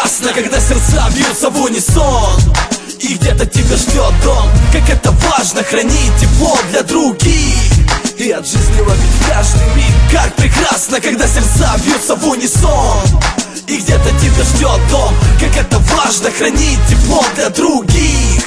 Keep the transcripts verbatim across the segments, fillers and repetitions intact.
прекрасно, когда сердца бьются в унисон, и где-то тебя ждет дом. Как это важно хранить тепло для других и от жизни ловить каждый миг. Как прекрасно, когда сердца бьются в унисон, и где-то тебя ждет дом. Как это важно хранить тепло для других.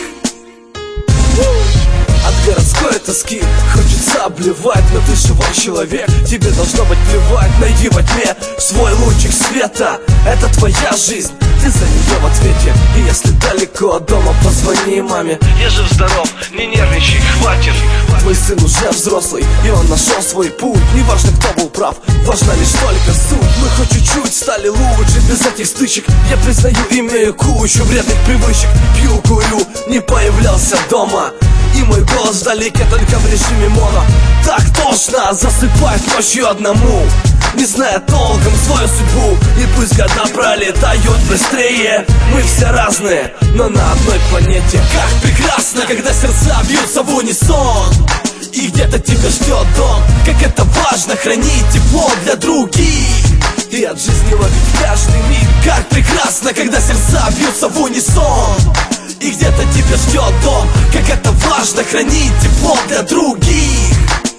От городской тоски хочется обливать, но ты живой человек, тебе должно быть плевать. Найди во тьме свой лучик света, это твоя жизнь, ты за нее в ответе. И если далеко от дома, позвони маме. Я жив здоров, не нервничай, хватит. Твой сын уже взрослый, и он нашел свой путь. Неважно, кто был прав, важна лишь только суть. Мы хоть чуть-чуть стали лучше без этих стычек. Я признаю, имею кучу вредных привычек. Пью, курю, не появлялся дома, и мой голос вдалеке только в режиме моно. Так тошно, засыпает ночью одному, не зная толком свою судьбу. И пусть года пролетают быстрее, мы все разные, но на одной планете. Как прекрасно, когда сердца бьются в унисон, и где-то тебя ждет дом. Как это важно хранить тепло для других и от жизни ловить каждый миг. Как прекрасно, когда сердца бьются в унисон, и где-то тебя ждет дом. Как это важно хранить тепло для других.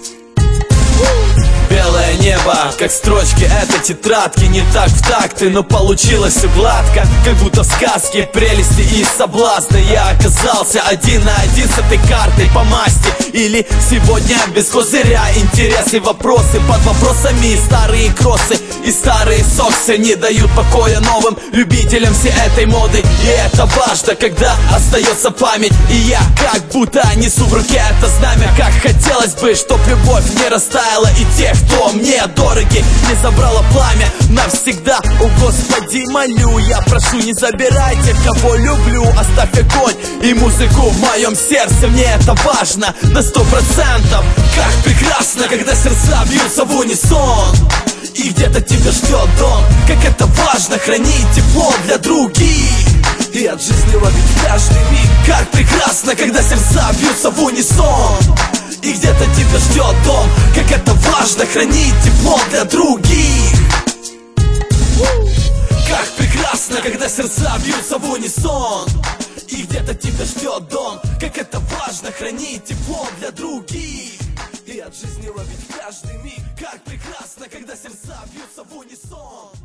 Белое небо, как строчки этой тетрадки, не так в такты, но получилось все гладко, как будто в сказке прелести и соблазны. Я оказался один на один с этой картой по масти. Или сегодня без козыря интересы, вопросы под вопросами. Старые кроссы и старые соксы не дают покоя новым любителям всей этой моды. И это важно, когда остается память, и я как будто несу в руке это знамя. Как хотелось бы, чтоб любовь не растаяла, и тех, кто мне дороги, не забрало пламя навсегда. О Господи, молю, я прошу, не забирайте, кого люблю. Оставь огонь и музыку в моем сердце, мне это важно на сто процентов. Как прекрасно, когда сердца бьются в унисон, и где-то тебя ждет дом. Как это важно хранить тепло для других и от жизни ловить каждый миг. Как прекрасно, когда сердца бьются в унисон, и где-то тебя ждет дом. Как это важно хранить тепло для других. Как прекрасно, когда сердца бьются в унисон, и где-то тебя ждет дом. Как это важно хранить тепло для других и от жизни ловить каждый миг. Как прекрасно, когда сердца бьются в унисон.